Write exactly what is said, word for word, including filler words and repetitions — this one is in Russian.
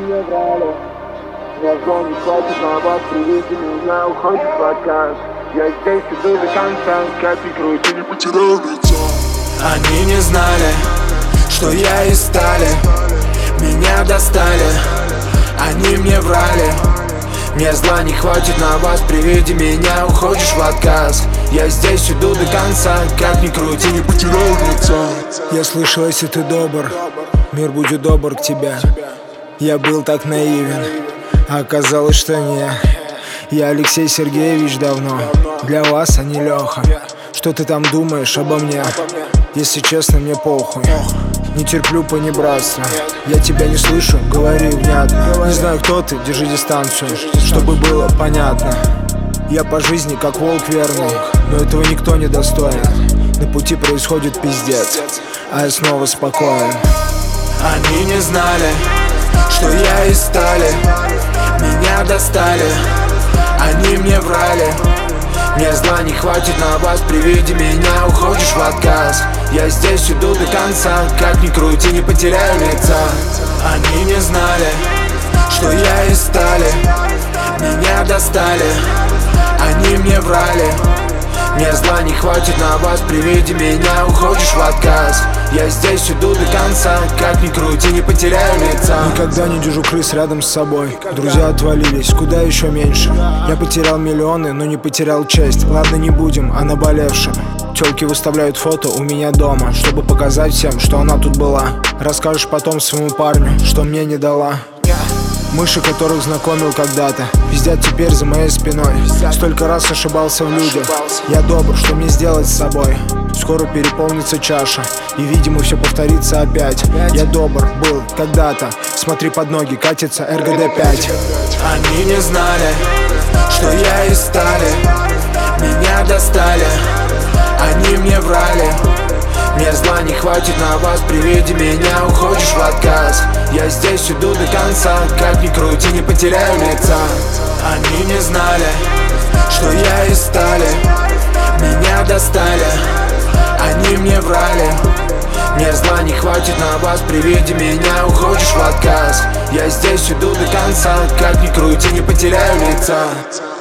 мне врали. Мне зло не хватит на вас, при виде меня уходишь в отказ. Я здесь иду до конца, как ни крути, не потеряю лица. Они не знали, что я из стали. Меня достали, они мне врали. Мне зла не хватит на вас, при виде меня уходишь в отказ. Я здесь иду до конца, как ни крути, не потеряю лица. Я слышал, если ты добр, мир будет добр к тебе. Я был так наивен, а оказалось, что не. Я Алексей Сергеевич давно, для вас, а не Леха. Что ты там думаешь обо мне? Если честно, мне похуй. Не терплю понебратства. Я тебя не слышу, говори внятно. Не знаю, кто ты, держи дистанцию, чтобы было понятно. Я по жизни как волк верный, но этого никто не достоин. На пути происходит пиздец, а я снова спокоен. Они не знали, что я из стали. Меня достали, они мне врали. Мне зла не хватит на вас, при виде меня уходишь в отказ. Я здесь иду до конца, как ни крути, не потеряю лица. Они не знали, что я из стали. Меня достали, они мне врали. Мне зла не хватит на вас, при виде меня уходишь в отказ. Я здесь иду до конца, как ни крути, не потеряю лица. Никогда не держу крыс рядом с собой. Друзья отвалились, куда еще меньше. Я потерял миллионы, но не потерял честь. Ладно, не будем о наболевшем. Тёлки выставляют фото у меня дома, чтобы показать всем, что она тут была. Расскажешь потом своему парню, что мне не дала. Мыши, которых знакомил когда-то, пиздят теперь за моей спиной. Столько раз ошибался в людях. Я добр, что мне сделать с собой? Скоро переполнится чаша, и, видимо, все повторится опять. Я добр был когда-то. Смотри под ноги, катится эр гэ дэ пять. Они не знали, что я из стали. Меня достали, они мне врали. Мне зла не хватит на вас, при виде меня уходишь в отказ. Я здесь иду до конца, как ни крути, не потеряю лица. Они не знали, что я из стали. Меня достали, они мне врали. Мне зла не хватит на вас, при виде меня уходишь в отказ. Я здесь иду до конца, как ни крути, не потеряю лица.